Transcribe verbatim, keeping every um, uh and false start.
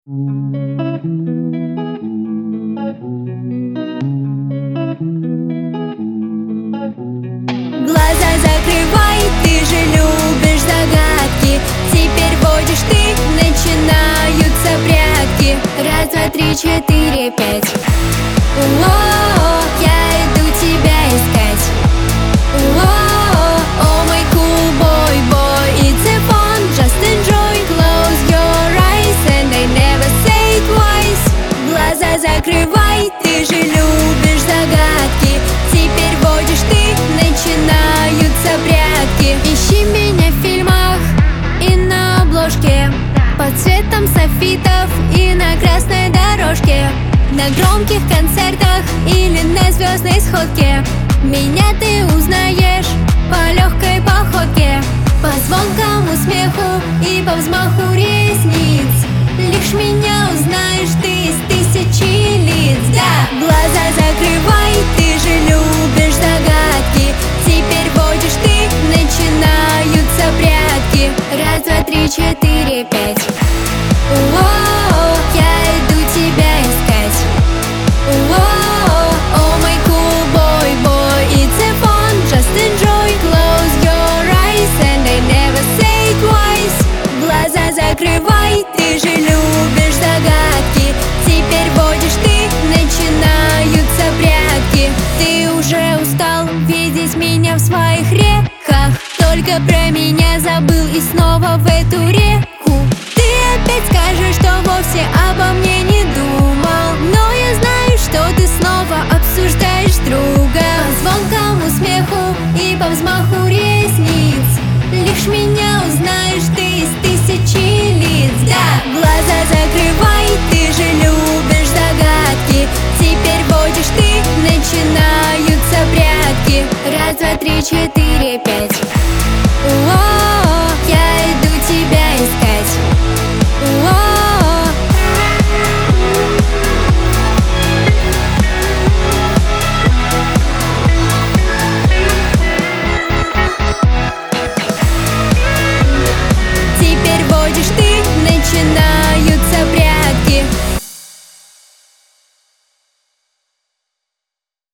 Глаза закрывай, ты же любишь загадки. Теперь водишь ты, начинаются прятки. Раз, два, три, четыре, пять. О, я иду тебя искать. О, о мой cool boy, boy, it's a fun, just enjoy. Close your eyes and I never say twice. Глаза закрывай, ты же любишь загадки. Теперь водишь ты, начинаются прятки. Ищи меня в фильмах и на обложке, под цветом софитов и на красной дорожке, на громких концертах или на звездной сходке. Меня ты узнаешь по легкой походке, по звонкому смеху и по взмаху ресниц. Лишь меня узнаешь ты из тысячи лиц. Да! Глаза закрывай, ты же любишь загадки. Теперь водишь ты, начинаются прятки. Раз, два, три, четыре, пять. О, я иду тебя искать. О, о мой cool boy, boy, it's a fun, just enjoy. Close your eyes and I never say twice. Глаза закрывай, ты же любишь загадки. Теперь водишь ты, начинаются прятки. Ты уже устал видеть меня в своих реках, только про меня забыл и снова в эту реку. Ты опять скажешь, что вовсе обо мне не думал, но я знаю, что ты снова обсуждаешь друга. По звонкому смеху и по взмаху ресниц лишь меня узнаешь ты из тысячи лиц. Да! Глаза закрывай, ты же любишь загадки. Теперь водишь ты, начинаются прятки. Раз, два, три, четыре, пять.